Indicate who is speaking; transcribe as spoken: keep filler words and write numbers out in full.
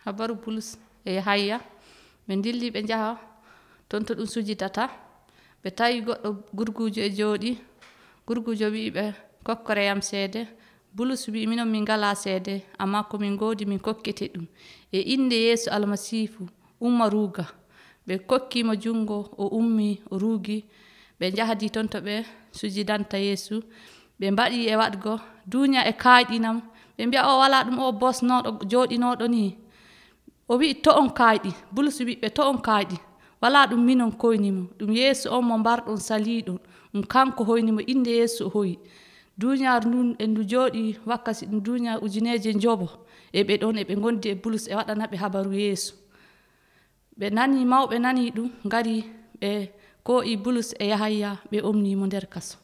Speaker 1: habaru Bulus e Yahaya ɓe dilli ɓe njaha ton to ɗum sujidata ɓe tawi goɗɗo gurgujo e jooɗi gurgujo wi ɓe kokkoreyam seede Bulus wi minon min ngala seede amma ko min goodi min kokkete ɗum e inde Yeesu almasihu umma ruuga ɓe kokkimo jungo o ummi o ruugi ɓe njahadi ton to ɓe sujidanta Yeesu ɓe mbaɗi e waɗgo duuña e kayɗinam ɓe mbiya o wala ɗum o bosnoɗo jooɗinoɗo ni o wi to on kayɗi Bulus wi ɓe to on kayɗi wala ɗum minon koynimo ɗum Yeesu on mo mbarɗon saliɗon ɗum kanko hoynimo inde Yeesu o hoyi duuñaru ndun e ndu jooɗi wakkati ɗum duuña ujuneje njobo e ɓe ɗon e ɓe gondi e Bulus e waɗana ɓe habaru Yeesu ɓe nani mawɓe nani ɗum ngari ɓe ko i Bulus e Yahaya ɓe omnimo nder kaso